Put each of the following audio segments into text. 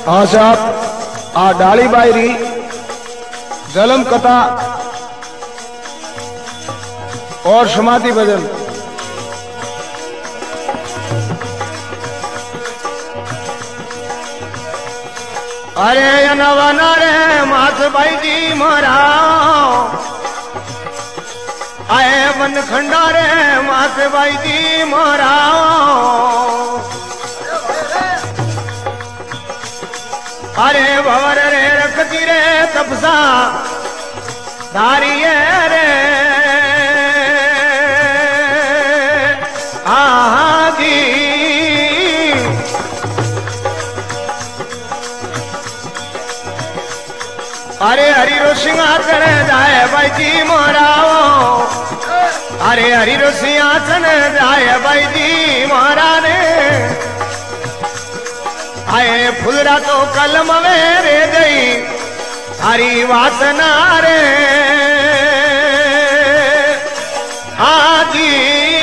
हाँ साहब आ डाली बायरी जलम कथा और समाधि भजन। अरे नवाना रे मास भाई जी मारा आए वन खंडा रे मास भाई जी मारा। अरे भवर रे रखती रे तपसा धारिये रे जी। अरे हरि रो सिंहासन जाए भाई जी मोराओ। अरे हरि रो सिंहासन जाए भाई जी मोरा ने आए फुलरा तो कलम में रे गई हरी वासना रे आजी।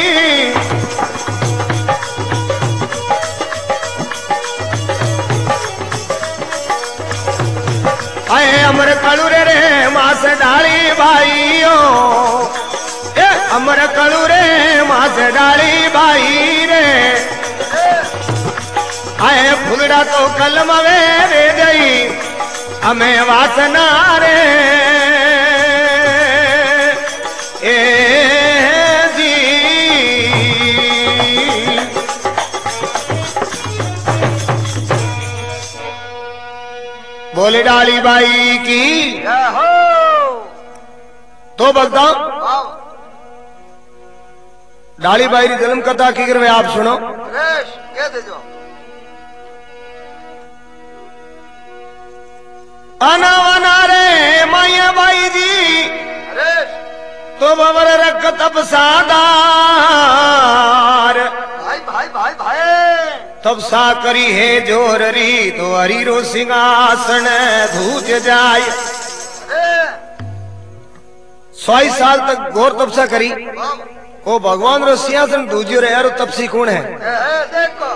आए अमर कलुरे रे मास डाली भाईओ अमर कलुरे मास डाली भाई रे आए फुलड़ा तो कलम वे रे गई हमें वासना रे ए जी। बोले डाली बाई की तो भक्ता डाली बाई की जन्म कथा की कर आप सुनो। आना वाना रे माया बाई जी तो बबर रख तब सादार भाई भाई भाई भाई तब सा करी है जोर री तो हरी रो सिंहासन धूज जाय। 100 साल तक घोर तपसा करी वो भगवान रो सिंहासन धूज्यो रे। यारो तपसी कौन है? देखो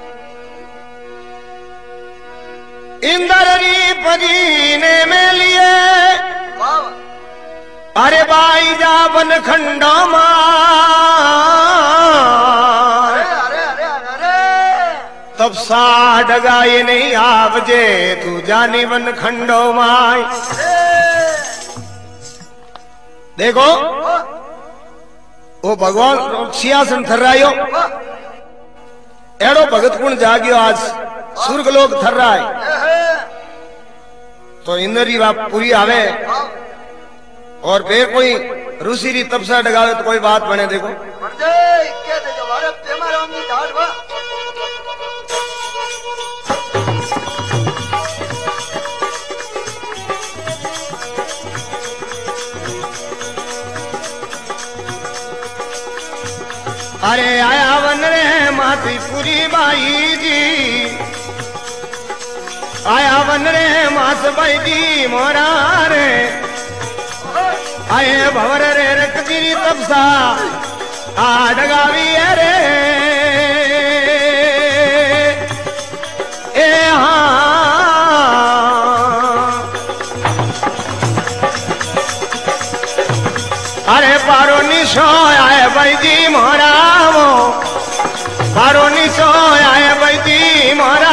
इंद्र री पदीने में लिए अरे बाई जा बन खंडा मार तब सा डगाए नहीं आवजे तू जानी बन खंडो माई। देखो वो भगवान सिंहासन थर्रायो एड़ो भगत कुण जागियो आज स्वर्ग लोग थर रहा है तो इंद्री बाप पूरी आवे और फिर कोई ऋषि री तपसा डगावे तो कोई बात बने। देखो अरे आया वन रे माती पूरी बाई जी आया वन रे मास बाई जी मोरा रे आए भवर रे रखती तपसा आ डगावी रे ए हाँ। अरे पारो निशो आए बाई जी मोरा पारो निशो आए बाई जी मोरा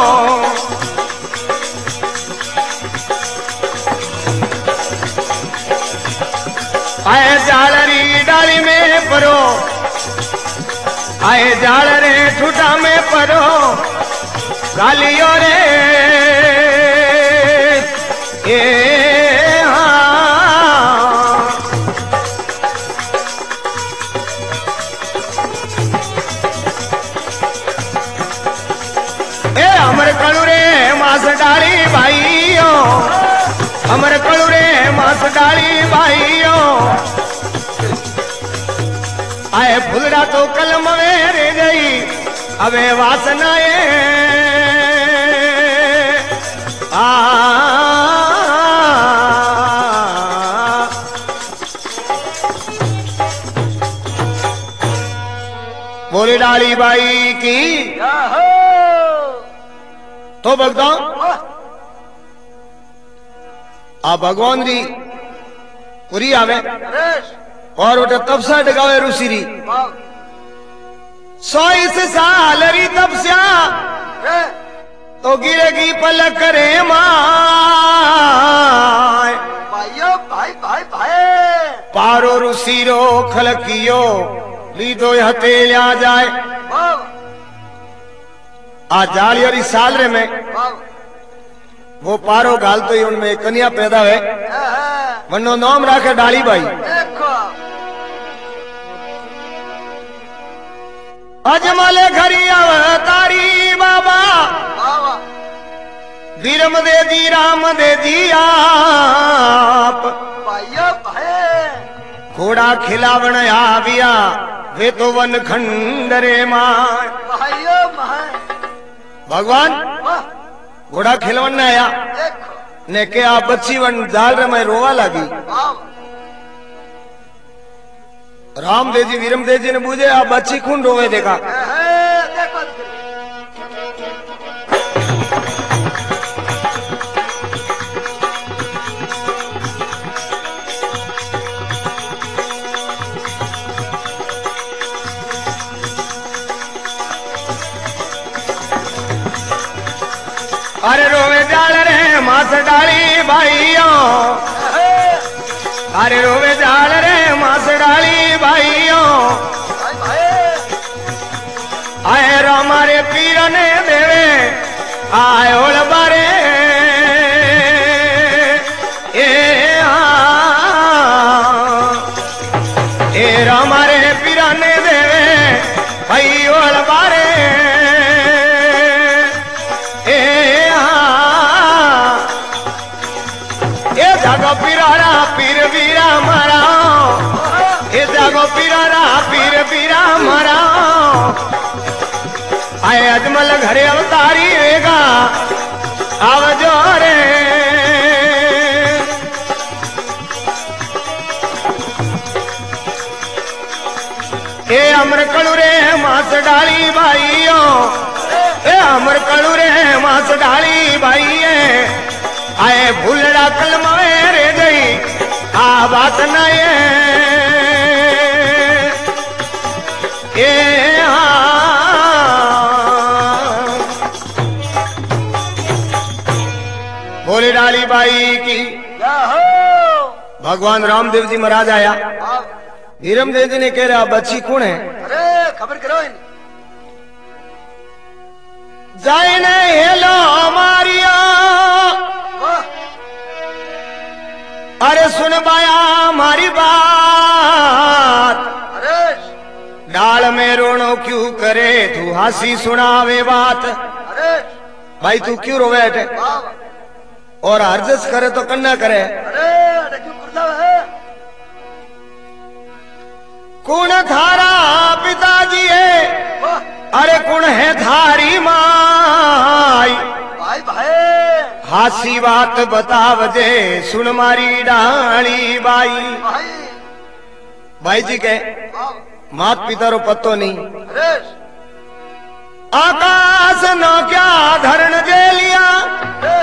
आए जालरी डाली में परो आए जाल रे ठूठा में परो गालियो रे ए हाँ। ए अमर कलू रे मास डाली भाईओ अमर कलू रे मास डाली भाईओ आए फुलड़ा तो कलम में रे गई अबे वासनाए आ बोली डाली बाई की तो भगता वाह आ भगवान री पूरी आवे नरेश और उठे तपसा डगावे ऋषि री वाह 100 साल री तपस्या रे तो गिरेगी पलक रे माय भाइयों भाई भाई भाई पारो ऋषि रो खलकियो लीधो हते लिया जाए वाह आ जालियरी साल रे में वाह वो पारो गाल तो ही उनमें एक कन्या पैदा है वनो नाम राखे डाली बाई देखो अजमल घरी अवतारी बाबा वाह वाह धीरम दे दी राम दे दी आप भाइयों भाई घोड़ा खिलावण आविया वे तो वन खंडरे मां भाइयों भाई भगवान वाह घोड़ा खिलवन ने आया देखो ने के आप बच्ची वन जाल रे मैं रोवा लगी वाह राम देव जी वीरम देव जी ने पूछे आप बच्ची कौन रोवे देखा देखो अरे रोवे जाल रे मास डाली भाइयों अरे रोवे जाल रे मास डाली भाइयों भाई भाई आए रामारे पीर ने देवे आयोल बारे ए रामारे पीर ने देवे आयोल बारे जागो पीरारा पीर वीरा मारा ए जागो पीरारा पीर वीरा मारा आए अजमल घरे अवतारी वेगा आवजो रे ए अमर कलू रे मास डाली भाइयों ए अमर कलू रे मास डाली भाई आए भूलड़ा कलम रे गई आ बात न ये बोले डाली बाई की क्या हो भगवान रामदेव जी महाराज आया वाह धीरम देव जी ने कह रहा बच्ची कौन है अरे खबर करो इन जाए ने हेलो मारिया वाह अरे सुन बाया हमारी बात अरे डाल में रोनो क्यों करे तू हंसी सुनावे बात अरे भाई तू क्यों रोवे हटे वाह और हरजस करे तो कन्ना करे अरे अरे क्यों करता है कौन थारा पिताजी है वाह अरे कौन है थारी माई भाई भाई हासी बात बतावजे सुन मारी डाली बाई भाई भाई जी के वाह मात पिता रो पत्तो नहीं अरे आकाश न क्या धरण जे लिया अरे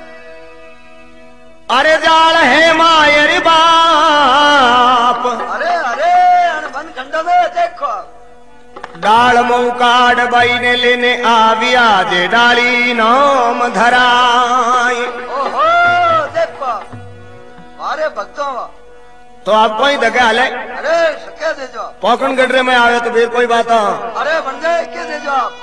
अरे जाल है मायर बाप अरे अरे वन खंड में देखो डाल मौकाड बाई ने लेने आविया जे डाली नाम धराई ओहो देखो अरे भक्तों तो आपको ही धक्का हाले अरे सके दे जो पौखन गडरे में आवे तो फिर कोई बात अरे बन गए के दे जो आप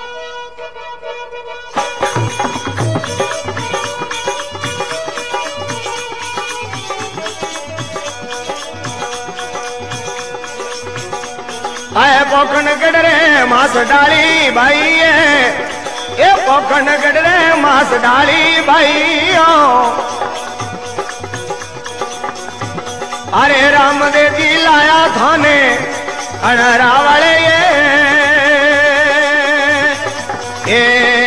आए पौखन गडरे मास डाली भाई ये पौखन गडरे मास डाली भाई अरे राम देव जी लाया थाने अनरावले ये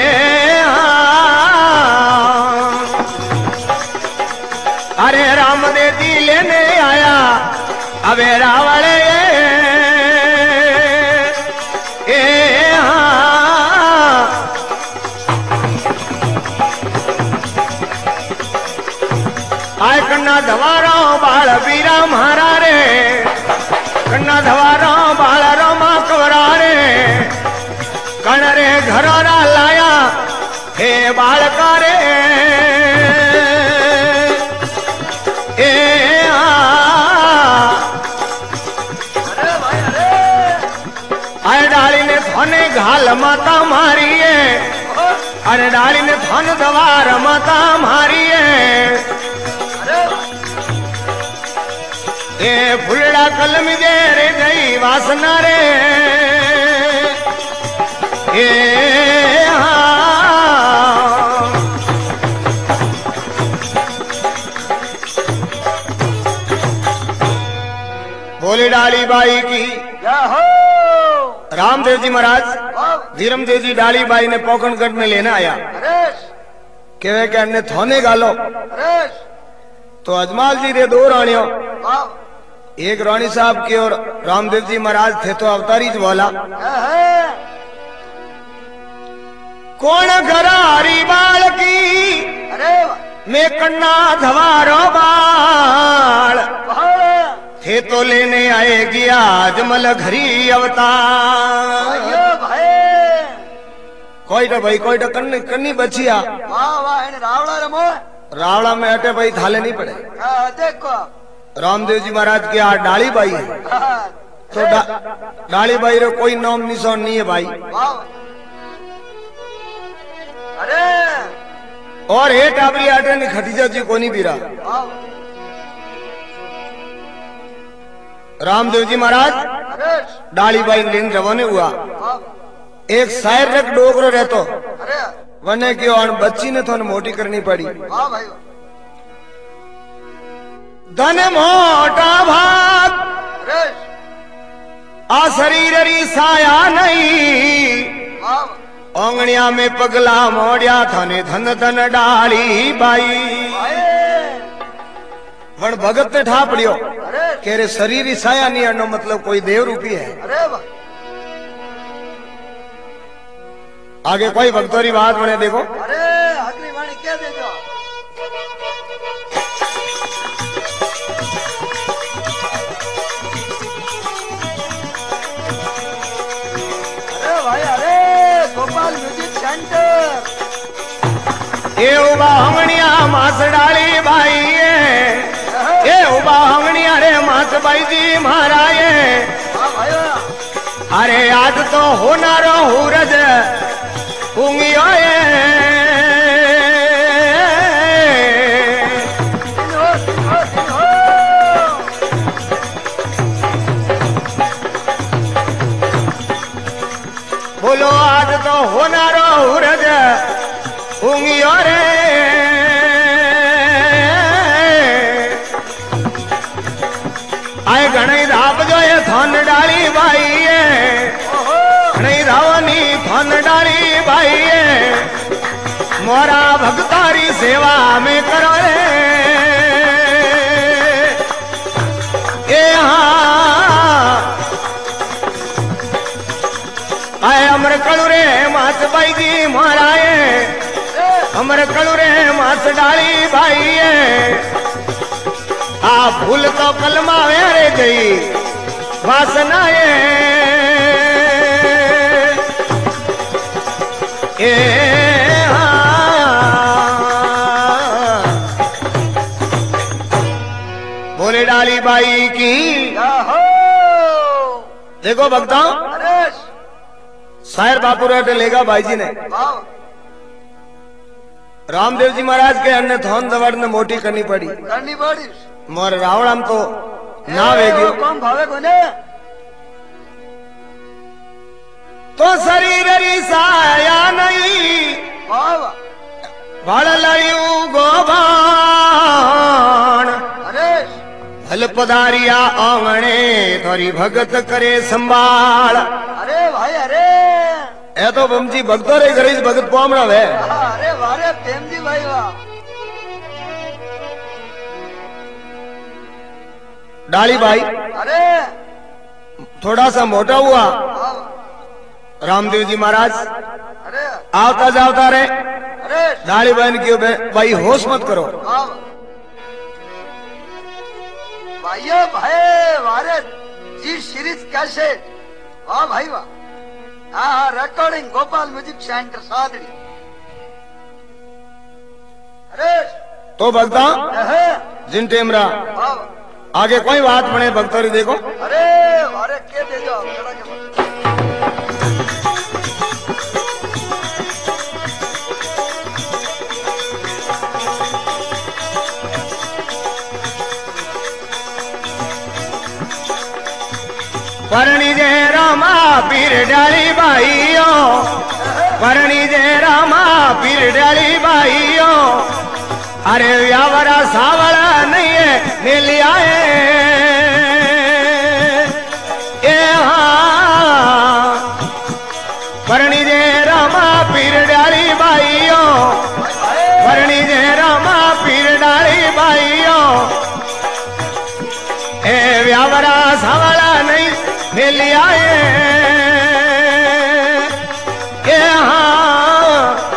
अरे राम देव जी लेने आया अबे रावले धवारो बाल बीरा मारा रे कन्ना धवारो बाल रोमा कवरा रे कण रे घरोरा लाया हे बालका रे ए आए डाली ने थोने घाल माता मारी है अरे डाली ने थन दवार माता मारी है ए फुलड़ा कलम दे रे गई वासना रे ए बोले डाली बाई की रामदेव जी महाराज धीरमदेव जी डाली बाई ने पोखणगढ़ में लेना आया कहे के अन्य थोने गालो तो अजमाल जी रे दो रानियों एक रानी साहब की और रामदेव जी महाराज थे तो अवतारी जी बोला कौन घरारी बाल की मैं कन्ना धवारो बाल थे तो लेने आएगी आज मल घरी अवतार कोई भाई कोई कन्नी बचिया रावड़ा रमो रावड़ा में अटे भाई थाले नहीं पड़े देखो रामदेव जी महाराज की आज डाली बाई है तो डाली बाई रो कोई नाम निशान नहीं है भाई अरे और हे टाबरी आटे ने खतीजा जी को नहीं बीरा रामदेव जी महाराज डाली बाई लेन रवाने हुआ एक शायर रख डोगरो रहतो वने क्यों बच्ची ने तो मोटी करनी पड़ी धन मोटा भाग आ शरीर री साया नहीं ओंगणिया में पगला मोड़िया थाने धन धन डाली बाई वण भगत ने ठा पड़ियो के रे शरीर ही साया नहीं अनो मतलब कोई देव रूपी है आगे कोई भक्तोरी बात बने देखो अरे अगली वाणी क्या दे दो अरे भाई अरे गोपाल म्यूजिक सेंटर ये उबा हंगणिया मास डाली बाई ये उबा हंगणिया रे मास बाई जी महाराज अरे आज तो होनारो हुरज उंगियो बोलो आज तो होनारो हुरज उंगियो रे आए घणी राप जो ये थन डाली बाई है घणी रावनी थन डाली बाई है मोरा भक्तारी सेवा में करो रे ये आए अमर कलू रे मास बाई जी महाराए अमर कलू रे मास डाली भाई है आ फूल तो कलमा वेरे गई वासना ए बोले डाली बाई की देखो भक्ता शायर बापू रहते लेगा भाई जी ने रामदेव जी महाराज के अन्य थोन दवाड़ ने मोटी करनी पड़ी मोर रावणम तो ना वेगियो कौन भावे कोने तो शरीर री साया नहीं भाड़ लड़ियू गोबान हल पधारिया आंगणे थोड़ी भगत करे संभाल अरे भाई अरे ए तो बमजी भक्तो रे घरे भगत पामड़ा वे अरे वारे प्रेम जी भाई वाह डाली भाई अरे थोड़ा सा मोटा हुआ रामदेव जी महाराज अरे आवता जावता रे अरे डाली बहन की भाई होश मत करो भाइयों भाई वारे जी सीरीज कैसे वाह भाई वाह। हाँ recording Gopal music centre Sadri. अरे तो भक्ता जिन टेमरा वाह आगे कोई बात बने भक्तोरी देखो। अरे वारे के दे जाओ चढ़ा के परणी जय रामा पीर डाली भाइयों, परणी जय रामा पीर डाली भाइयों। अरे व्यावरा सावड़ा नहीं है मिल आए ए हाँ। परणी जय रामा पीर डाली भाइयों, परणी जय रामा पीर डाली भाइयों। ए व्यावरा सावड़ा नहीं मिल आए ए हाँ।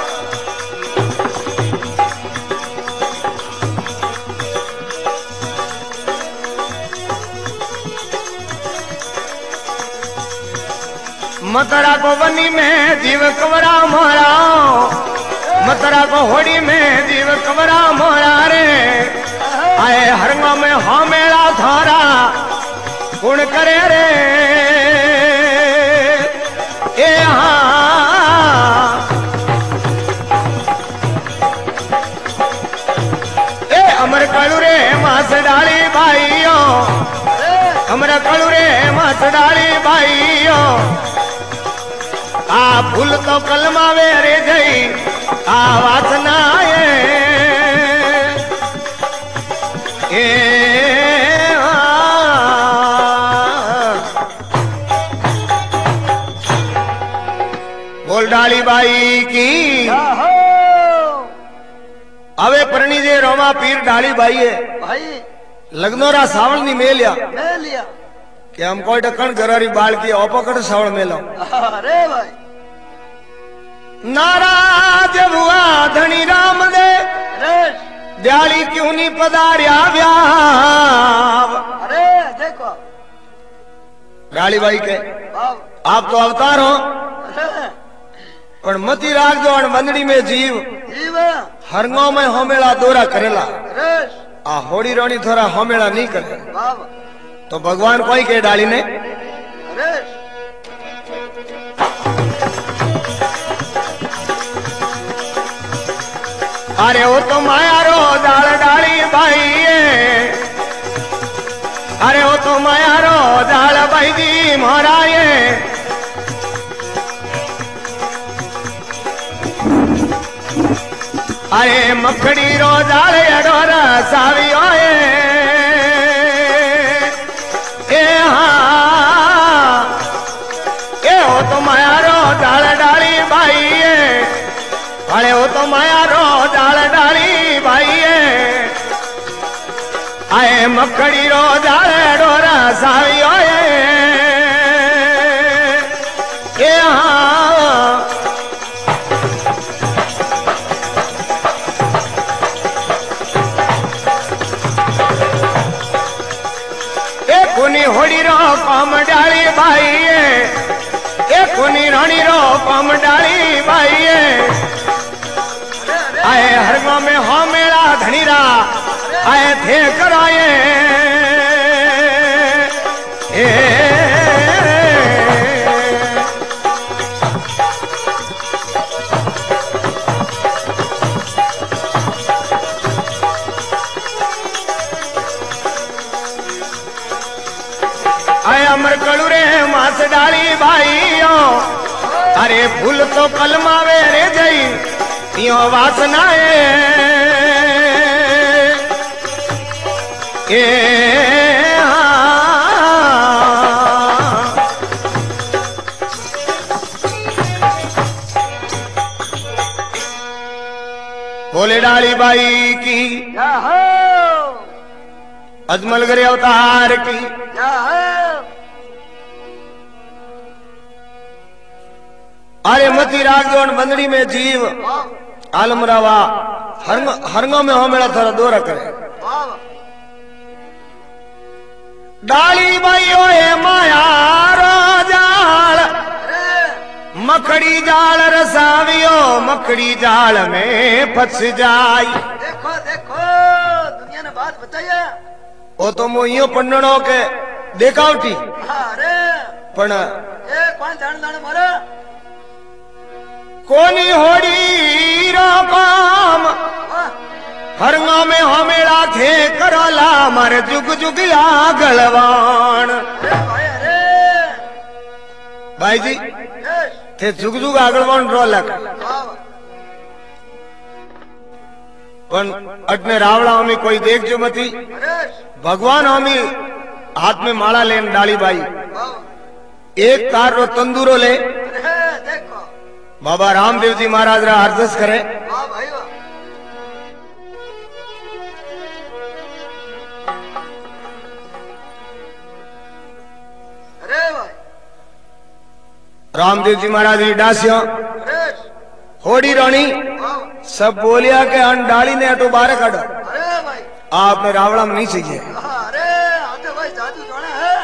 मतरा को बनी में जीव कवरा मोरा, मतरा को होड़ी में जीव कवरा मोरा रे। आए हरंगा में हाँ मेरा थारा गुण करे रे ए हाँ। ए अमर कलू रे मास डाली भाइयों, अमर कलू रे मास डाली भाइयों। आ फूल तो कलमा वे रे जई आ वासना ए बोल डाली बाई की अवे परणी जे रोमा पीर डाली बाई है भाई लगनोरा सावल नी मेलिया मैं लिया कि हम कोई ढक्कन गरारी बाल की औपकड़ सावल मेलो। अरे भाई नाराज हुआ धनी राम दे अरे दयाली क्यों नहीं पधारिया व्याव। अरे देखो डाली बाई के वाह आप तो अवतार हो पर मती राख दो बंदड़ी में जीव जीव हरंगों में होमेला दोरा करेला। अरे आ होड़ी रोनी थोड़ा होमेला नहीं करे वाह तो भगवान कोई के डाली ने अरे अरे वो तो माया रो दाल डाली भाई है। अरे वो तो माया रो दाल भाई जी मोरा ये। अरे मखड़ी रो दाल अडोरा सावी ओए ए हाँ। ए वो तो माया रो दाल डाली भाई है। अरे वो तो माया रो दाल डाली भाई है। आए मखड़ी रो दाल डोरा सावी ओए ए हाँ। ए कुनी होड़ी रो कम डाली भाई है। ए कुनी रानी रो कम डाली भाई है। आए हरगा में हो मेरा धनीरा आए थे कराए ए आए अमर कलू रे मास डाली भाइयों। अरे फूल तो कलमा वे रे जई यो वासना ए हाँ। बोले डाली बाई की अजमल करे अवतार की। अरे मती रागदोन बंदड़ी में जीव आलमरावा हरंगों में हो मेरा थोड़ा दौरा करे। डाली भाइयों ए मायारो जाल मकड़ी जाल रसावियो मकड़ी जाल में फंस जाई। देखो देखो दुनिया ने बात बताया वो तो मोइयो पन्नड़ो के देखावटी अरे पण ए कौन जान जान मारा कोनी होड़ी रो काम हरंगा में हमेड़ा थे करला मारे जुग जुग आगलवान। अरे भाई जी थे जुग जुग आगलवान रोलक पण अटने रावड़ा में कोई देख जो मती भगवान हमी हाथ में माला लेन डाली बाई एक तार रो तंदूरो ले देखो बाबा रामदेव जी महाराज रा अरदस करे वाह भाई वाह अरे भाई रामदेव जी महाराज जी डासियो होड़ी रानी सब बोलिया के अन डाली ने अटो बाहर काटो अरे भाई आपने रावड़ा में नहीं चाहिए। अरे आते भाई जादू जोड़ा है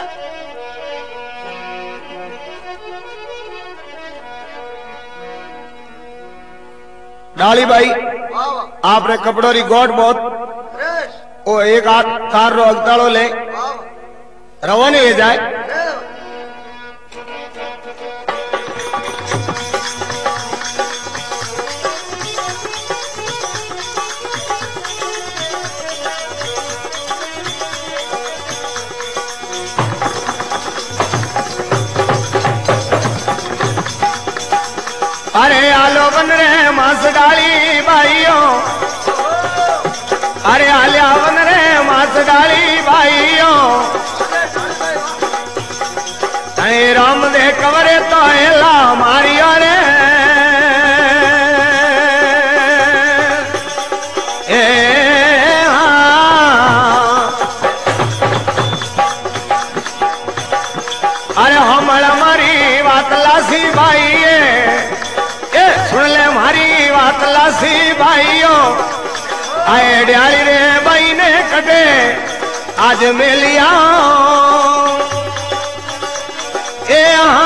डाली भाई वाह वाह आपने कपड़ों री गोट बहुत ओ एक हाथ तार रो अगताड़ो ले रवानी ले जाए अरे आलो बन रे मास डाली भाइयों अरे आलिया बन रे मास डाली भाइयों अरे राम दे कवरे तो हेला मारियो रे अरे हमला मारी बात लासी भाई सुन ले मारी बात लासी भाइयों आए डाली रे भाई ने कटे आज मिलिया ए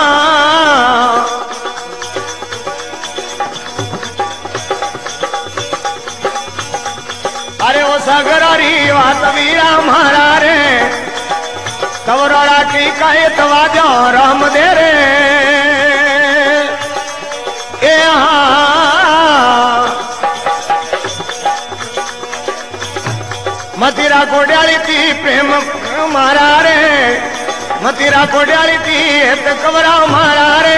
अरे वो सगरारी बात वीरा मारा रे कवराड़ा की काये तवाजो राम दे रे मथिरा को डाली थी प्रेम मारा रे मथिरा को डाली थी तो कवरा मारा रे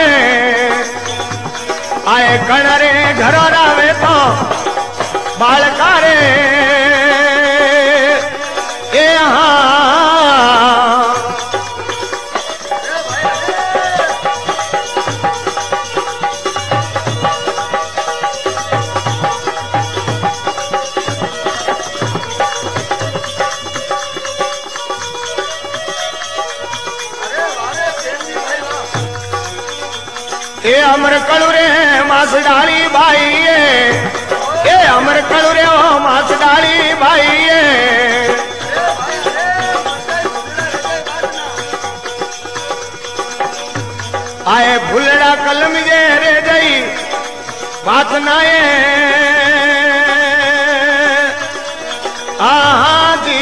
आए गण रे घर रावे तो बालका रे ए अमर कलु रे मास डाली भाई ए अमर कलु रे मास डाली भाई आए भूलड़ा कलम जे रे गई बात नाए आहा जी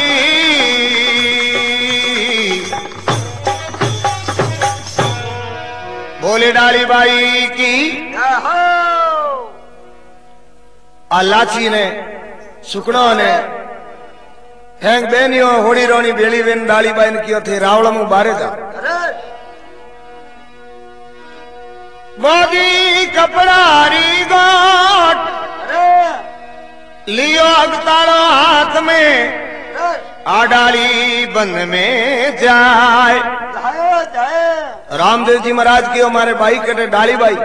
बोले डाली बाई की लाची ने सुकड़ो ने हैंग बेनियो होड़ी रोनी बेली बेन डाली बाई ने कियो थे रावड़ा मुंह बारे जा मोदी कपड़ारी गोट लियो अगताड़ो हाथ में आडाली बंद में जाए रामदेव जी महाराज की हमारे भाई कटे डाली भाई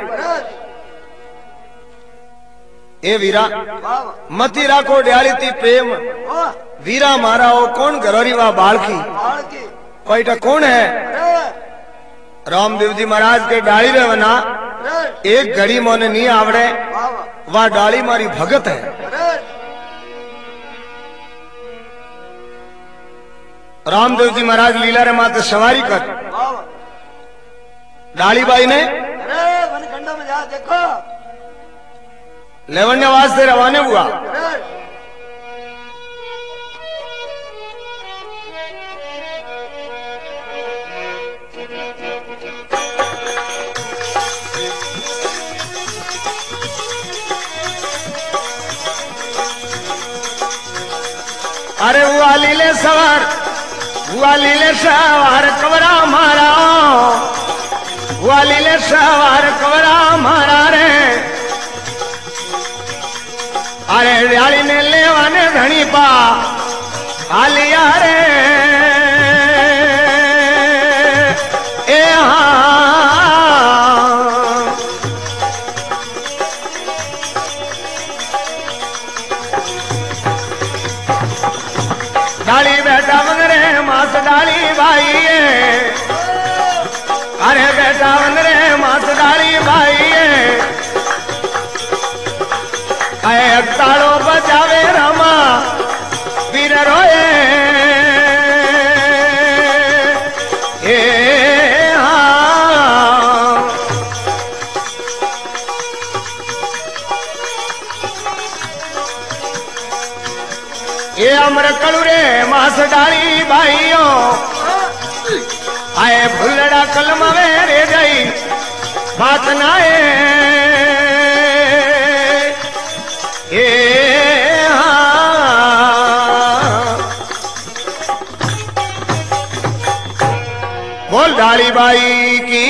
ए वीरा मती राखो डाली थी प्रेम वीरा मारा हो कौन घरोरी वा बालकी कोईटा कौन है रामदेव जी महाराज के डाली रे वना एक घड़ी मोने नहीं आवड़े वह डाली मारी भगत है रामदेव जी महाराज लीला रे माते सवारी कर वाह डालीबाई ने अरे वनखंडों में जा देखो लेवन्यावास से रवाना हुआ। अरे अरे हुआ लीले सवार कवरा मारा हुआ लीले सवार कवरा मारा रे अरे डाली ने लेवाने धनी पा आलिया रे ए डाली बेटा बंदरे मास डाली भाई अरे बेटा बंदरे मास डाली भाई ताड़ो बजावे रामा वीर रोए ये अमर कलुरे मास डाली भाइयों आए भुलड़ा कलम रे गई बात नाए बोल डाली बाई की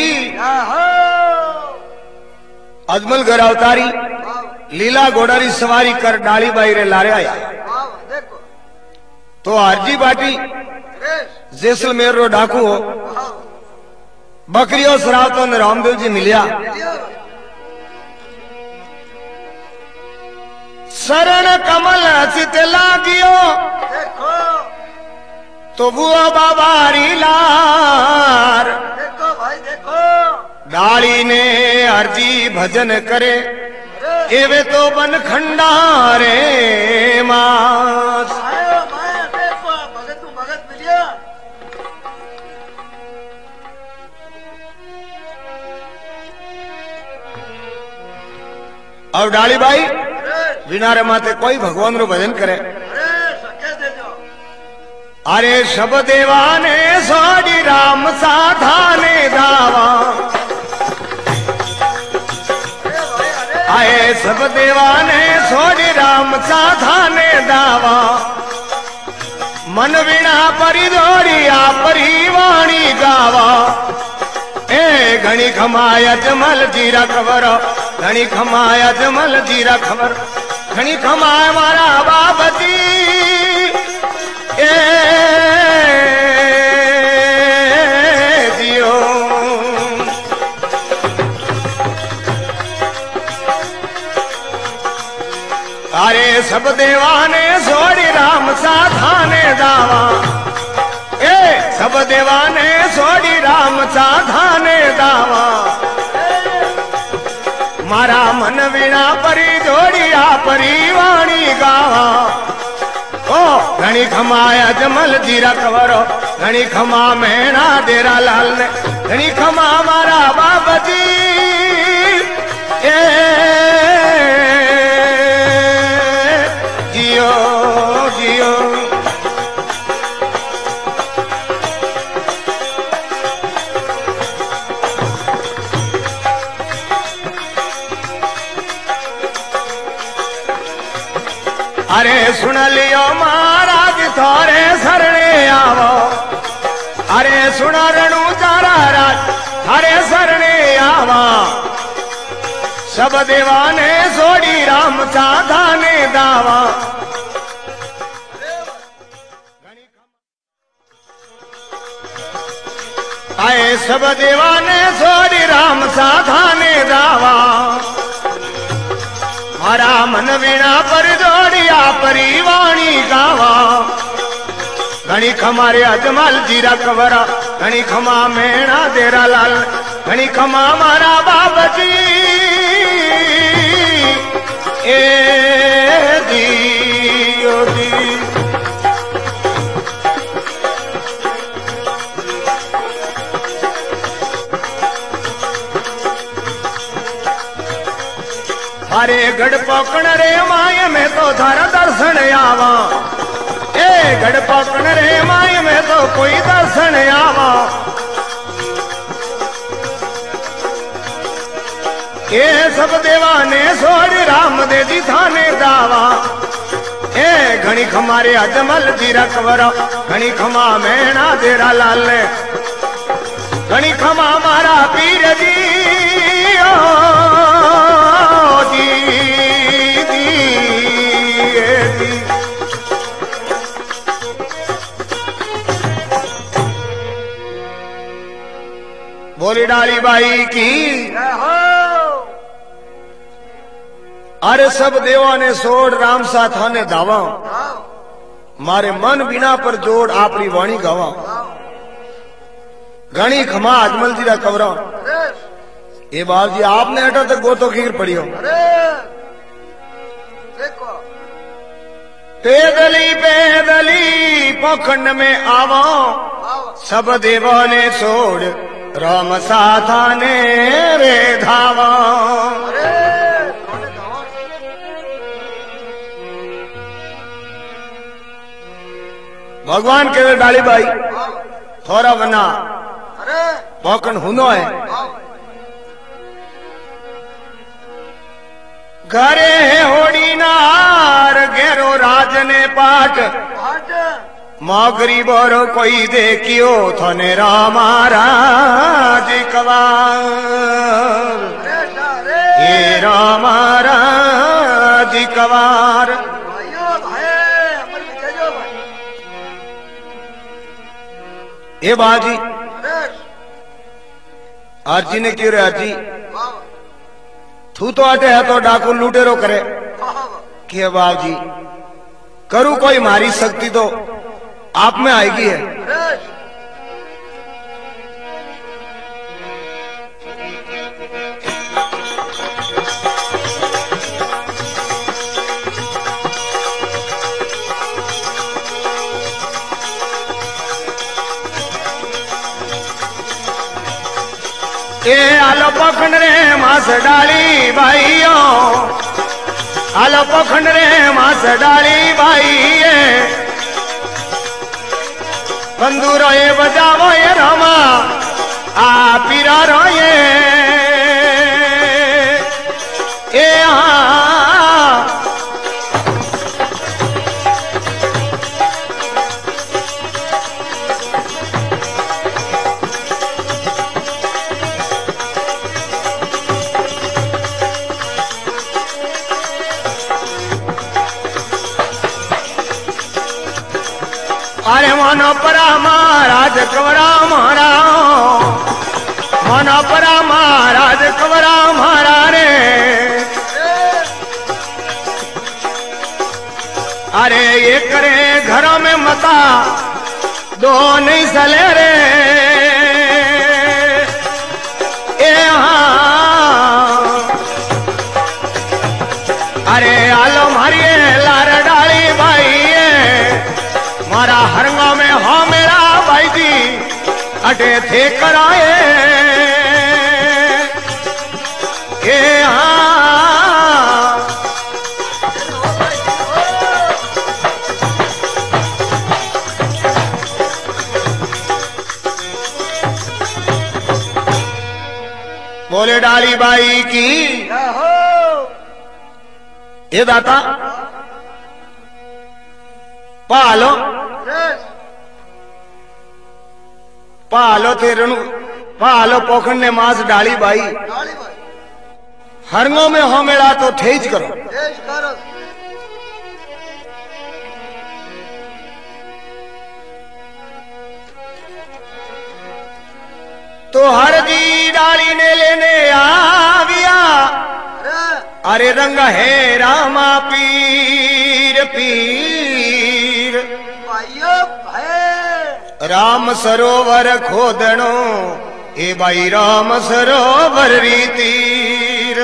अजमल घर अवतारी लीला घोड़ारी सवारी कर डाली बाई रे लारे आया देखो तो आरजी बाटी जैसलमेर रो डाकू हो बकरियों शराब तो रामदेव जी मिलिया शरण कमल चित लागियो देखो तो बुआ बाबा लार देखो भाई देखो डाली ने अर्जी भजन करे एवे तो बन खंडारे मास आयो माया देखो भगत तू भगत मिलिया और डाली भाई बिना रे माते कोई भगवान रो भजन करे अरे सके दे दो अरे सब देवाने सोड़ी राम साधाने दावा आए सब देवाने सोड़ी राम साधाने दावा मन विना परिदोरिया परिवाणी गावा ए घणी खमाया जमल जीरा खबर घणी खमाया जमल जीरा खबर घणी खमाया मारा बाबती ए जियो अरे सब देवाने सोड़ी राम साधाने दावा ए सब देवाने सोड़ी राम साधाने दावा मारा मन वीणा परी जोड़िया परिवाणी गावा ओ घणी खमाया जमल जीरा कवरो घणी खमा मेणा देरा लाल ने घणी खमा मारा बाबजी ए जियो जियो अरे सुन लियो महाराज थोरे शरणे आवो अरे सुन रणु चारा राज थारे शरणे आवा सब देवाने सोड़ी राम साधाने दावा आए सब देवाने सोड़ी राम साधाने दावा मारा मन वीणा पर जोड़िया परिवाणी गावा घणी खमारे अजमल जीरा कवरा घणी खमा मेणा देरा लाल घणी खमा मारा बाबजी ए दी ओ दी अरे गढ़ पकड़ रे माय में तो थारा दर्शन आवा, ए गढ़ पकड़ रे माय में तो कोई दर्शन आवा। ये सब देवा ने सोड़ राम दे जी थाने दावा, ए घणी खमारे अजमल जी रकबरा, घणी खमा मैना तेरा लाल, घणी खमा मारा पीर जी ओ जी जी जी। बोली डाली बाई की अरे सब देवा ने सोड़ राम सा थाने दावा, मारे मन बिना पर जोड़ आपरी वाणी गावा। घणी खमा अजमल जी रा कवरा, ये बात जी आपने हटा तक गो तो गिर पड़ियो। पैदली पैदली पखंड में आवो, सब देवा ने छोड़ राम सा थाने रे धावा। भगवान के डाली बाई थोड़ा बना पौकन हुनो है। घरे होड़ी नार घेरो राजने पाट, माँ गरीबों कोई देखियो थने रामारा जी कवार, ये रामारा जी कवार। ये बाजी आजी ने क्यों रे आजी, तू तो आटे है तो डाकू लूटेरो करे कि बाजी करूं कोई मारी शक्ति तो आप में आएगी है। ए आलो पखंड रे मास डाली भाइयों, आलो पखंड रे मास डाली भाई, बंदूरो ये बजावो ये रामा आ पीरा रोए ए अरे मनो परा महाराज कवरा मारा, मनो परा महाराज कवरा मारा रे। अरे ये करे घरों में मता दो नहीं सले रे ए अरे आलो मारिए लार डाली भाई, मारा हरंगा में हो मेरा भाई जी अटे थे कराए ए बोले डाली बाई की ये दाता पालो पालो तेरनु पालो पोखन ने मांस डाली बाई, हरंगों में हो मेरा तो ठेज करो। तो हर जी डाली ने लेने आविया, अरे रंग है रामा पीर पीर, राम सरोवर खोदनो ए भाई राम सरोवर री तीर।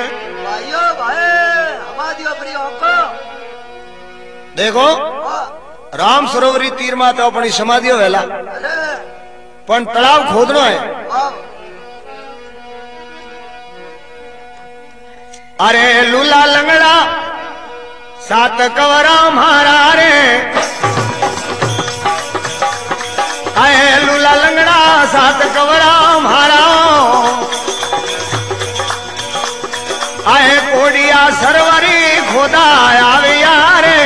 देखो राम सरोवरी तीर में तो अपनी समाधियो वेला पण तलाव खोदनो है। अरे लूला लंगड़ा सात कवरा मारा रे, आए लूला लंगड़ा सात कवरा मारा, आए कोडिया सरवरी खोदा आविया रे,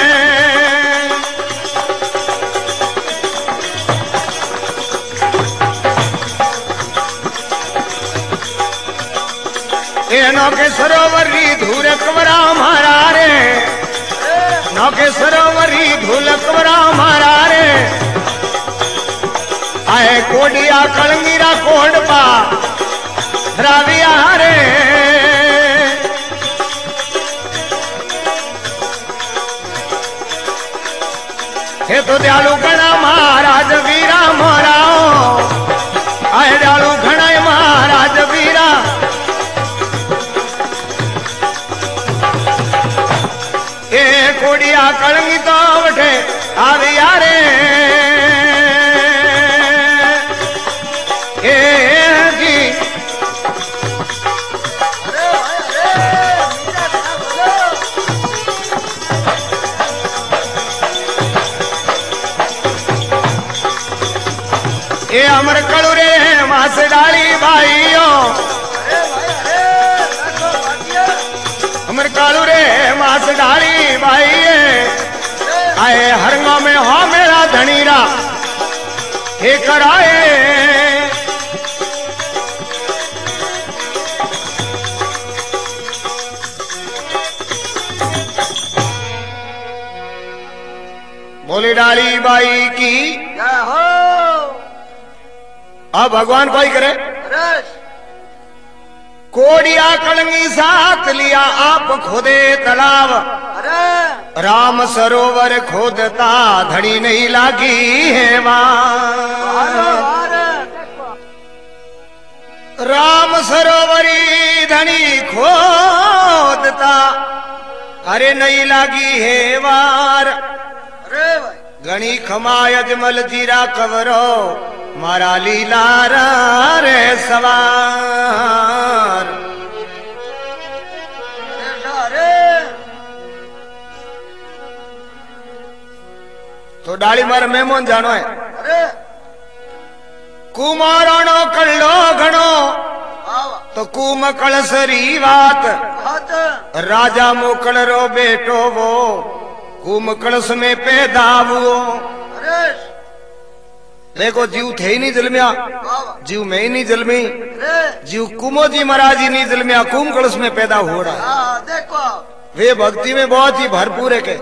नौके सरोवरी धूल कवरा मारा रे, नौके सरोवरी धूल कवरा मारा रे, आए कोडिया कलंगीरा कोडपा राविया रे, हे तो दयालु घना महाराज वीरा मोराओ, आए दयालु घना महाराज वीरा, ए कोडिया कलंगी तो वठे आविया रे, ए जी ए अमर कलू रे मास डाली भाइयों, अमर कालू रे मास डाली भाई, आए हरंगा में हो मेरा धनीरा हे कराए, बोली डाली बाई की क्या हो? अब भगवान कोई करे, कोडिया कलंगी साथ लिया आप खोदे तालाब, अरे राम सरोवर खोदता धड़ी नहीं लागी है राम सरोवरी धनी खोदता अरे नहीं लागी है वार, अरे भाई घणी खमाय अजमल जीरा कवरो मारा लीला रे सवार, तो डाली मार मेमोन जानो है, अरे कुमारानो कल्लो घणो तो कुम कलसरी बात, राजा मोकल रो बेटो वो कुम कलश में पैदा हुओ, देखो जीव थे ही नहीं जलमिया, जीव में ही नहीं जलमी, जीव कुमो जी महाराज ही नहीं जलमिया, कुम कलश में पैदा हो रहा है। देखो वे भक्ति में बहुत ही भरपूर है के,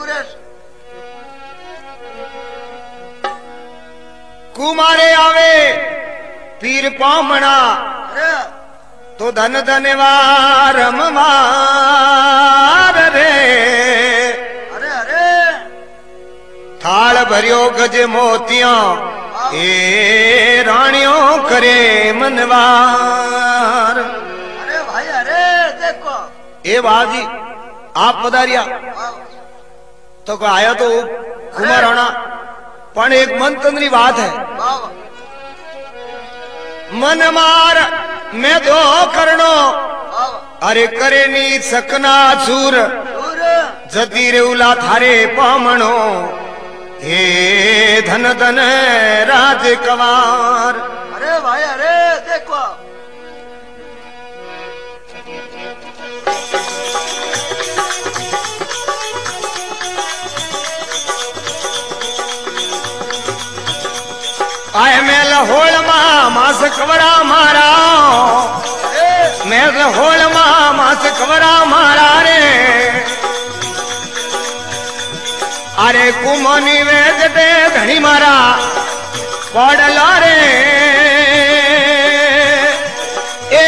कुमारे आवे पीर पामना तो धन धनवार मार रे, अरे अरे थाल भरियो गज मोतियों ए रानियों करे मनवार, अरे भाई अरे देखो ए बाजी आप पधारिया तो आया तो कुमार होना, पण एक मन तंद्री बात है, मन मार मैं दो करनो अरे करे नी सकना चूर, जदी रेउला थारे पामणो हे धन धन राज कवार, अरे भाई अरे देखो आए मेल होल मास कवरा मारा, मेल होल मास कवरा मारा रे, अरे कुमोनी वेज दे धनी मारा पड़ला रे, ए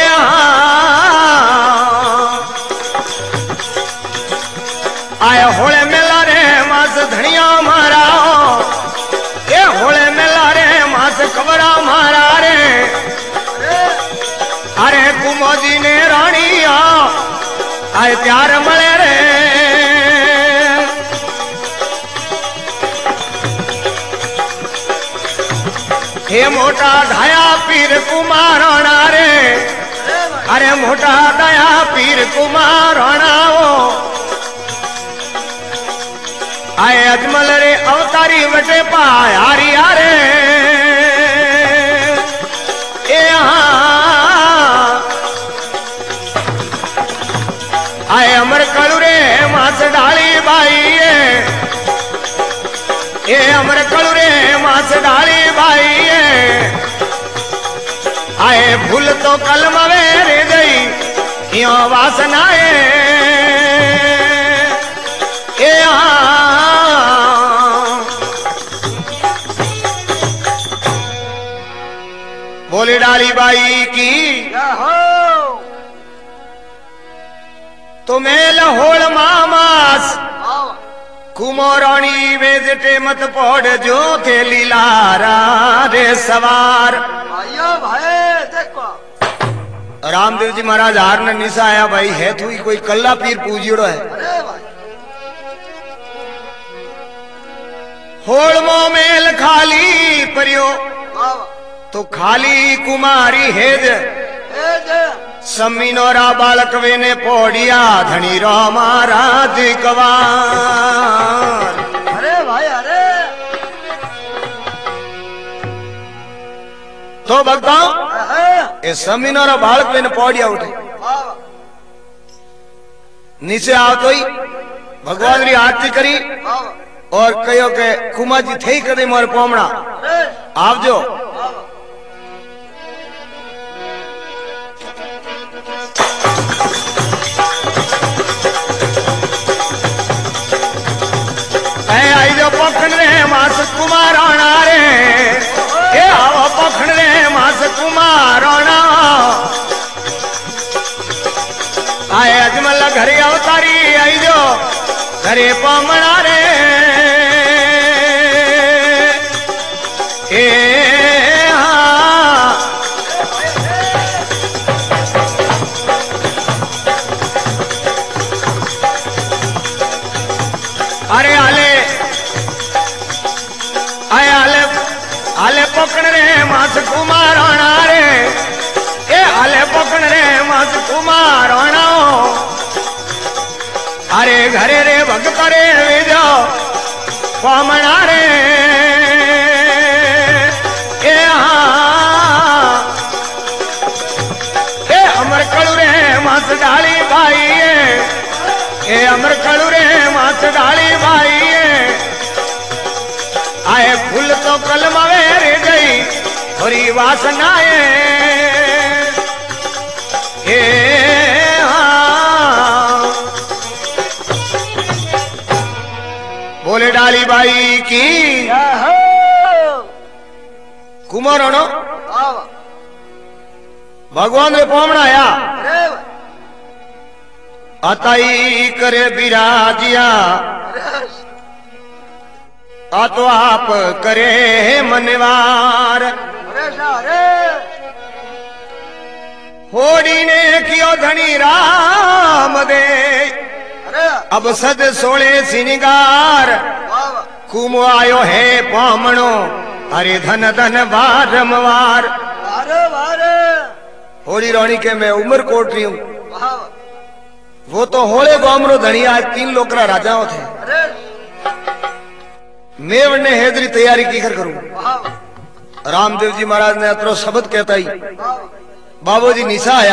आए होले मेला रे मास धनिया मारा, ए होले मेला रे मास कवरा मारा रे, अरे कुमोजी ने रानी आए त्यार मले रे, हे मोटा ढाया पीर कुमार रे, अरे मोटा दया पीर कुमार राणाओ आए अजमल रे अवतारी वटे पायारी आरे आए अमर कलू रे मास डाली बाई ये अमर कलू रे मास डाली बाई आए भूल तो कलम वे गई यो वासनाए बोले डाली बाई की तो मेल होल मामास कुमोरानी वेजटे मत पौड़ जो थे लीलारा रे सवार भाई देखो रामदेव जी महाराज हार ने निशा आया भाई है तू कोई कल्ला पीर पूजियोड़ो है अरे भाई होलमो मेल खाली परियो तो खाली कुमारी हेज समीनोरा बालक वेने पोड़िया धनी रो महाराज कवार अरे भाई अरे तो भक्ता ये समीनोरा बालक वेने पोड़िया उठे नीचे आओ तो ही भगवान री आरती करी और कहो के कुमार जी थे कदे मोर पोमना आप जो आई जो पखन रे मास कुमार आना रे ये आओ पखन रे मास कुमार आना आए अजमल घरे अवतारी आई जो घरे पामना रे अरे आले आए आले आले पकड़ रे मास कुमार आना रे ए आले पकड़ रे मास कुमार आना अरे घरे रे भगत रे विजो पामना रे ए अमर कलू रे मास डाली भाई ए अमर कलू रे मास डाली भाई आए फूल तो कलम वे गई थोड़ी वासनाए बोले डाली बाई की कुमारो भगवान ने पामना आया अताई करे विराजिया आ तो आप करे मनवार होड़ी ने कियो धनी राम दे अब सद सोले सिंगार कुमो आयो है पामणो अरे धन धन बारमवार होड़ी रानी के मैं उमर कोट रही हूँ वो तो होले गामरो धनिया 3 लोकरा राजाओं थे मैं ने हैदरी तैयारी की कर करूं रामदेव जी महाराज ने अतरो शब्द कहता ही बाबू जी निशा आया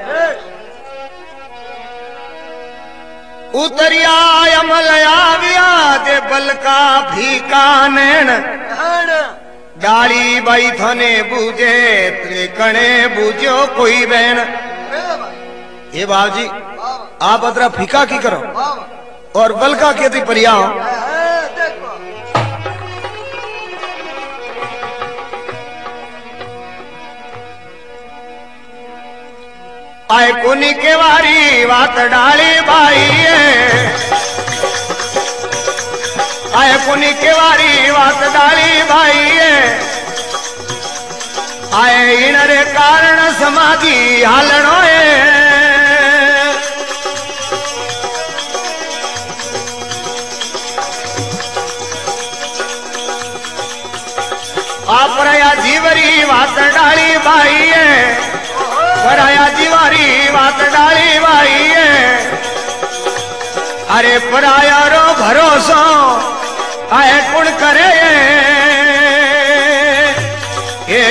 उतरिया अमल आविया दे बलका भीका नैन डाली बाई थने बूझे त्रिकणे बूझो कोई बहन ये बाबूजी आप अतरा फीका की करो और बलका कहती परिया आए कोनी के वारी बात डाली बाई आए कोनी के वारी बात डाली भाई आए इनरे कारण समाधि हालनो आप रया जीवरी बात डाली भाई कराया जीवारी परायारो भरोसो आए कुण करे ये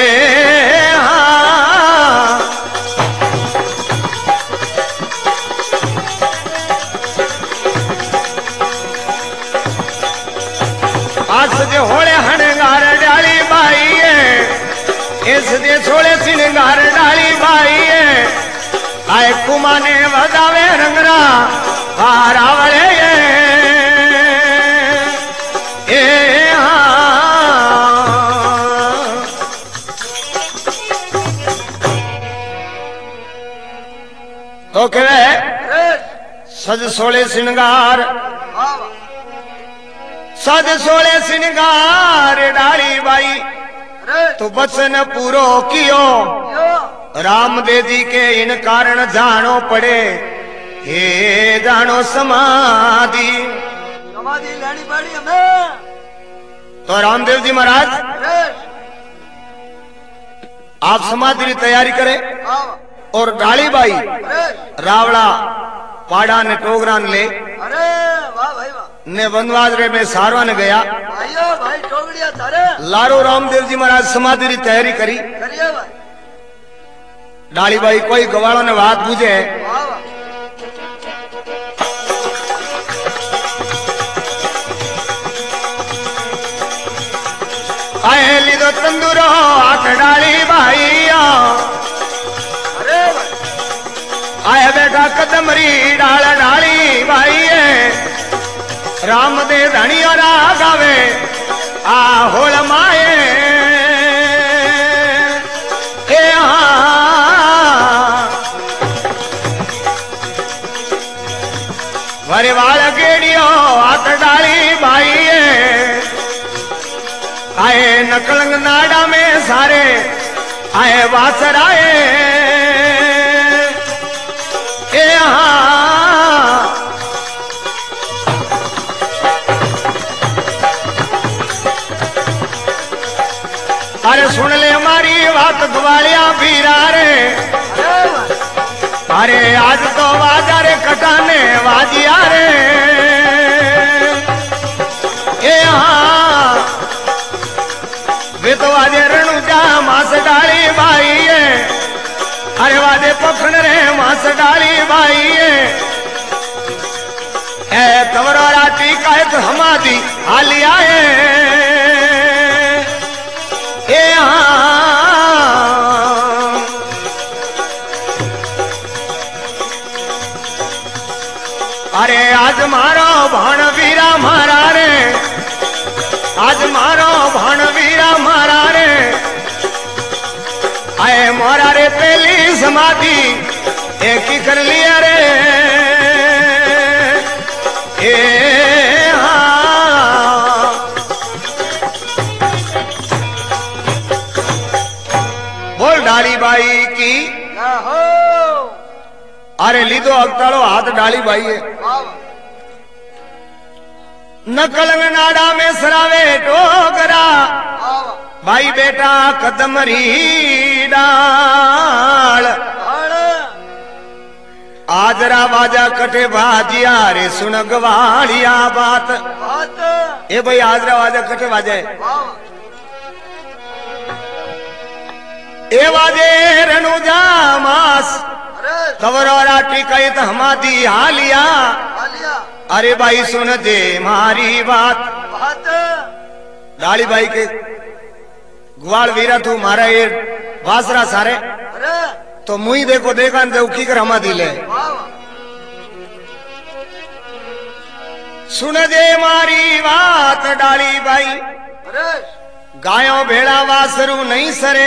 आस दे होले हणगार डाली बाई इस दे छोड़े सिंगार डाली बाई आए कुमाने वजावे रंगरा हारावले तो कहे सज सोले सिंगार सज सोले सिंगार डाली बाई तो बचन पूरो कियो रामदेव जी के इन कारण जानो पड़े हे जानो समाधि समाधि लेनी पड़ी हमें। तो रामदेव जी महाराज आप समाधि की तैयारी करें और डाली बाई रावड़ा पाड़ा ने टोगरा ने ले अरे वाह भाई वाह ने वनवास रे में सारवा ने गया भाइयों भाई टोगड़िया थारे लारो रामदेव जी महाराज समाधि की तैयारी करी करिए भाई डाली बाई कोई गवाड़ों ने बात बुझे वाह वाह आए लीधो तंदूरो आठ डाली भाई अरे भाई आए बेटा कदमरी डाल डाली भाई रामदेव धनी और गावे आ होल माए वरे वाल गेड़ियो हाथ डाली भाई आए नकलंग नाडा में सारे आए वासर आए अरे सुन ले हमारी बात ग्वालिया भीरा रे अरे आज तो वाजा रे कटाने वाजिया रे वे तो वाजे रणुजा मास डाली भाई अरे वाजे पखन रे मास डाली भाई तवरो राती कहत हमादी हालिया अरे आज मारो भाण वीरा मारा रे आज मारो भाण वीरा मारा रे आए मोरा रे पहली समाधि एक ही कर लिया रे बोल डाली बाई की हो अरे लीधो अगताड़ो हाथ डाली बाई है नकलंग नाडा में सरावे टोकरा भाई बेटा कदमरी डाल आजरा बाजा कटे बाजिया रे सुन गवाड़िया बात ए भाई आजरा बाजा कटे बाजे ए बाजे रनुजा मास तवरा टिकैत हमादी हालिया अरे भाई सुन दे मारी बात डाली भाई के ग्वाल वीरा तू मारा ये वासरा सारे तो मुई देखो देखा की कर हमा दिले सुन दे मारी बात डाली भाई गायों भेड़ा वासरू नहीं सरे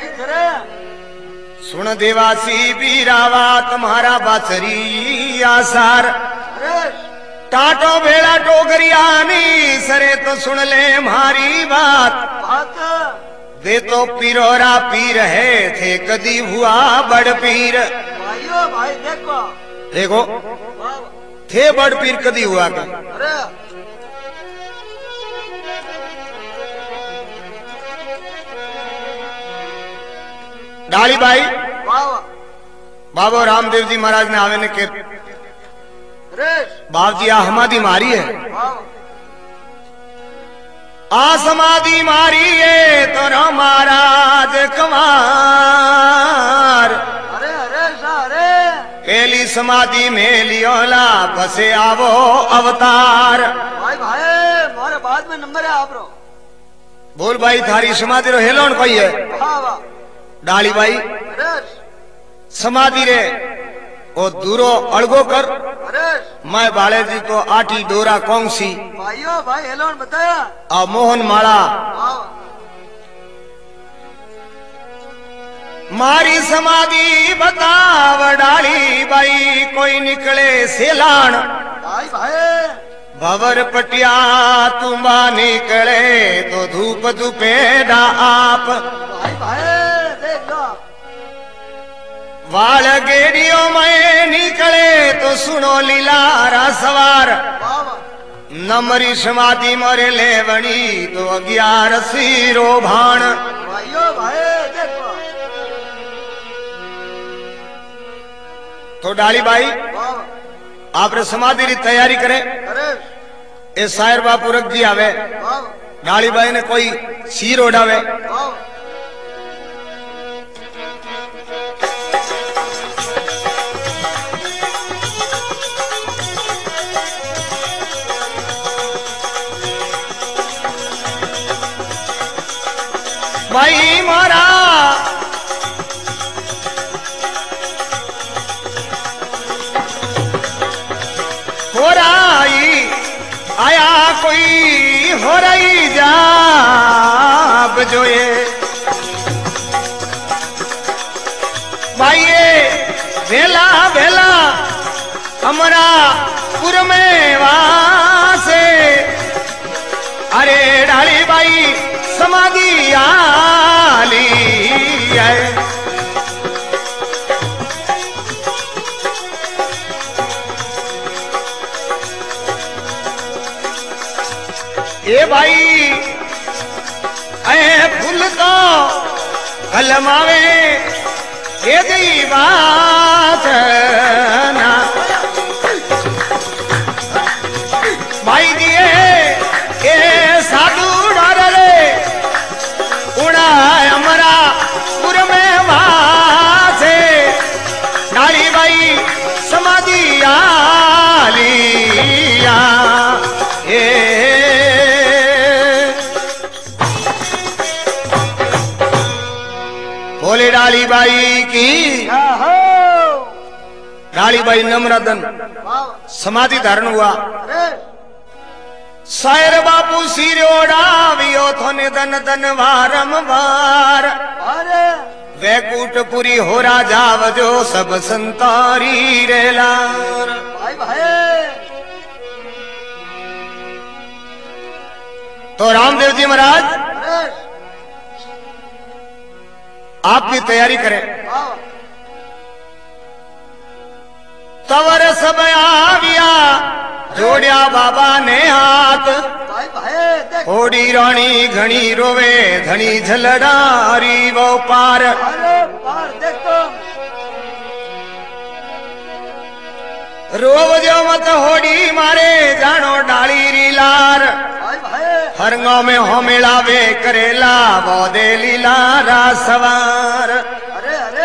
सुन देवासी बीरावा तुम्हारा बासरी आसार टाटो भेड़ा टोकरिया नहीं सरे तो सुन ले मारी बात वे तो पीरोरा पी रहे थे कदी हुआ बड़ पीर भाई देखो देखो थे बड़ पीर कदी हुआ का डाली भाई बाबा रामदेव जी महाराज ने आवे ने के अरे बाप जी आ समाधि मारी है, वाह आ समाधि मारी है तो महाराज कमार। अरे अरे अरे पहली समाधि में लियोला बसे आवो अवतार। भाई भाई मारे बाद में नंबर है आप रो। बोल भाई थारी समाधि रो हेलोन कोई है वाह वाह डाली भाई अरे समाधि रे ओ दूरो अड़गो कर। अरे मैं बाले जी को आटी डोरा कौंसी भाइयों भाई हेलोन बताया आ मोहन माला वाह मारी समाधि बताव डाली बाई कोई निकले सेलान। भाई भाई भवर पटिया तुम्बा निकले तो धूप दुपेड़ा आप। भाई भाई देख लो वाल गेड़ियों में निकले तो सुनो लीलारा सवार। वाह वाह नमरी समाधि मरे लेवणी तो 11 सीरो भाण। भाइयों भाई देखो तो डाली भाई वाह आप समाधि की तैयारी करें। अरे ए शायर बापू रख जी आवे वाह डाली भाई ने कोई सीर ओढ़ावे। वाह भाई मारा हो रही आया कोई हो रही जाब जो ये भाई ये वेला वेला हमारा पुर में वासे। अरे डाली बाई समाधि आली है ए भाई ऐ फूल तो कलमावे ये दी बात ना भाई दिए ए साधु डरे उड़ा हमारा पुर में वासे। डाली भाई समाधि आलिया बोले डाली बाई की। डाली बाई नम्रदन वाह समाधि धारण हुआ। अरे शायर बापू सिरोड़ा वियो थोने दन दन वारंवार। अरे वैकुंठपुरी हो राजा वजो सब संतारी रेला। भाई भाई तो रामदेव जी महाराज अरे आप भी तैयारी करें। वाह तवर सब आविया जोड़िया बाबा ने हाथ। भाई भाई देख होड़ी रानी घणी रोवे धनी झलडारी वो पार। अरे पार देख तो रोव जो मत होड़ी मारे जानो डाली रीलार। भाई भाई हर गांव में हो मेलावे करेला वो दे लीलारा सवार। अरे अरे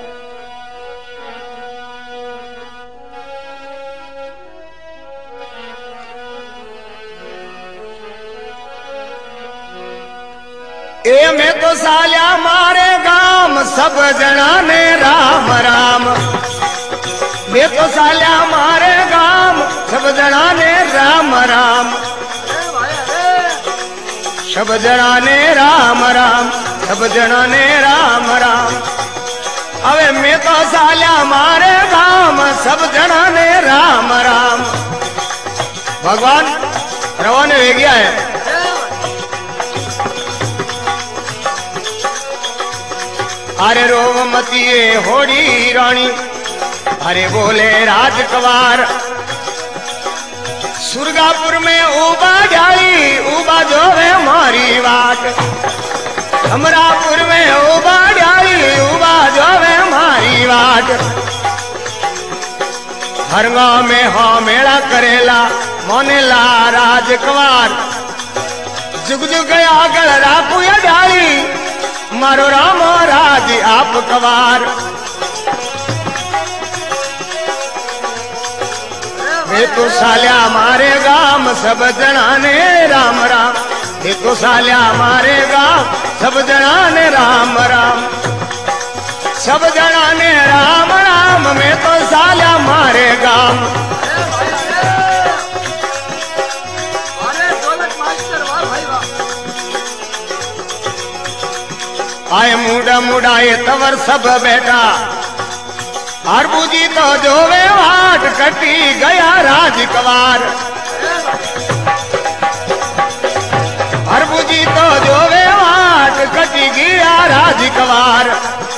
ए में तो साल्या मारे गाम सब जना ने राम राम। मैं तो साल्या मारे गाम सब जना ने राम राम। अरे भाई अरे सब जना ने राम राम सब जना ने राम राम। अबे मैं तो साल्या मारे गाम सब जना ने राम राम। भगवान रवाना हो गया है। अरे रोव मतिए होड़ी रानी अरे बोले राजकवार। सुरगापुर में उबा जाली उबा जो है मारी बात। अमरापुर में उबा जाली उबा जो है मारी बात। हर गांव में हो मेला करेला मोनेला राजकुमार जुग जुग गया गल रापू या डाली मारो राम राज आप कवार ये तो साल्या मारे गाम सब जना ने राम राम ये तो साल्या मारे गाम सब जना ने राम राम सब जना ने राम राम में तो साल्या मारे गाम आए मुड़ा मुड़ाए तवर सब बेटा हरबूजी तो जोवे वाट कटी गया राजकुमार हरबूजी तो जोवे वाट कटी गया राजकुमार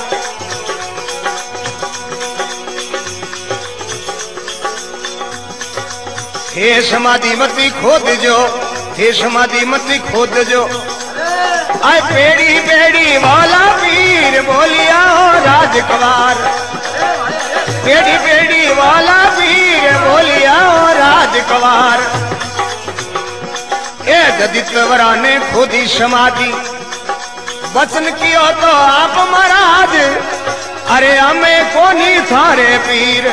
हे समाधि मती खोद जो हे समाधि मती खोद जो आए पेड़ी पेड़ी वाला पीर बोलिया हो राजकुमार पेड़ी पेड़ी वाला पीर बोलिया हो राजकुमार ए ददितवरा ने खोदी समाधि वचन कियो तो आप महाराज अरे हमें कोनी थारे पीर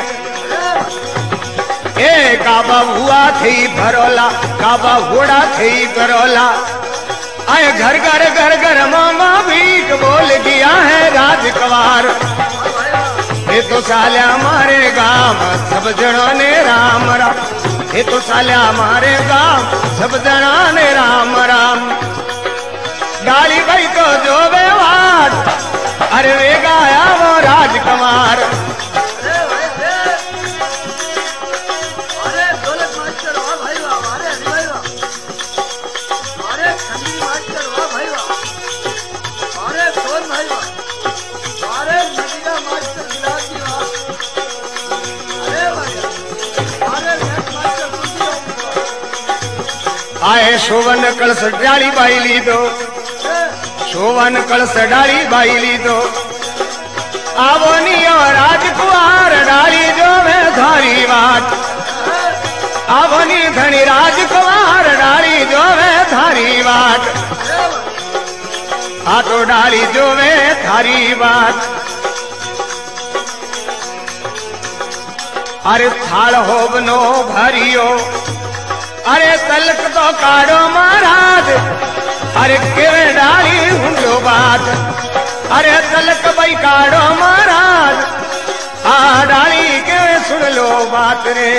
ए काबा हुआ थी भरोला काबा घोड़ा थी करोला आए घर घर घर घर मामा भीख बोल दिया है राजकुमार ये तो साल्या मारे गांव सब जना ने राम राम ये तो साल्या मारे गांव सब जना ने राम राम डाली भाई तो जो बेवाट अरे वे गाया वो राजकुमार आए शोवन कलश डाली बाई ली दो शोवन कलश डाली बाई ली दो आवनी और राजकुमार डाली जो मैं थारी बात आवनी धनी राजकुमार डाली जो मैं थारी बात आ तो डाली जो मैं थारी बात अरे थाल हो बनो भरियो अरे तलक तो काढ़ो महाराज अरे केवे डाली हुंडो बात अरे तलक भाई काढ़ो महाराज आ डाली केवे सुन लो बात रे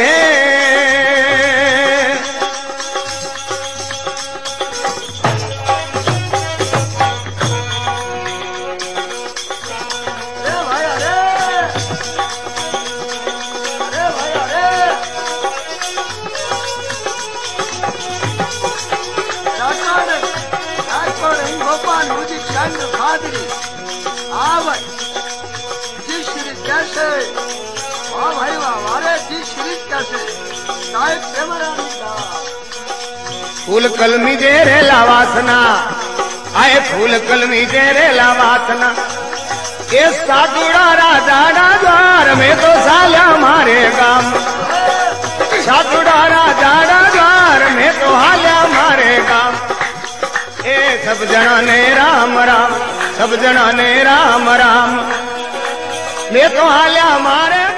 फूल कलमी जे रेला वासना आए फूल कलमी जे रेला वासना ये साधुड़ा राजा द्वार में तो साल्या मारे गाम साधुड़ा राजा द्वार में तो हाल्या मारे गाम ए सब जना ने राम राम सब जना ने राम राम मैं तो हाल्या मारे